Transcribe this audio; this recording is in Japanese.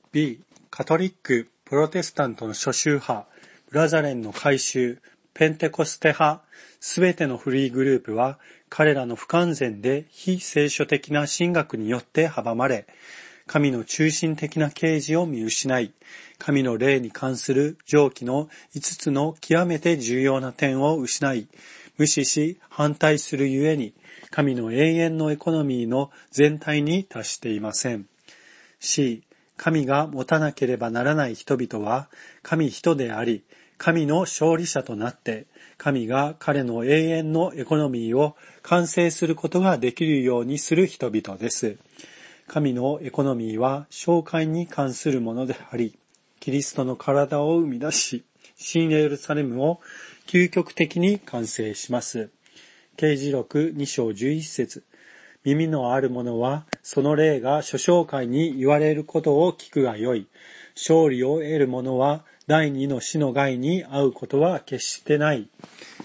B、カトリック、プロテスタントの諸宗派、ブラザレンの改宗、ペンテコステ派、すべてのフリーグループは、彼らの不完全で非聖書的な神学によって阻まれ、神の中心的な啓示を見失い、神の霊に関する上記の5つの極めて重要な点を失い、無視し反対するゆえに、神の永遠のエコノミーの全体に達していません。C、神が持たなければならない人々は、神人であり、神の勝利者となって、神が彼の永遠のエコノミーを完成することができるようにする人々です。神のエコノミーは紹介に関するものであり、キリストの体を生み出し、新エルサレムを究極的に完成します。啓示録2章11節。耳のある者は、その霊が諸教会に言われることを聞くがよい。勝利を得る者は、第二の死の害に遭うことは決してない。